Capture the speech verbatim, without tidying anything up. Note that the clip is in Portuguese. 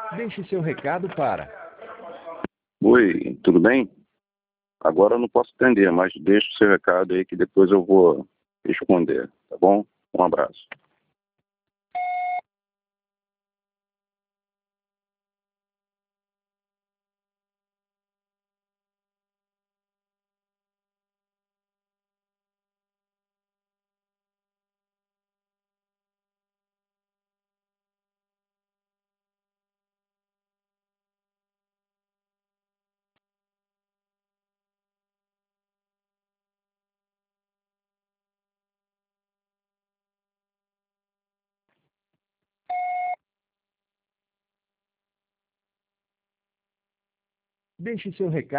Deixe seu recado para... Oi, tudo bem? Agora eu não posso atender, mas deixa o seu recado aí que depois eu vou responder, tá bom? Um abraço. Deixe seu recado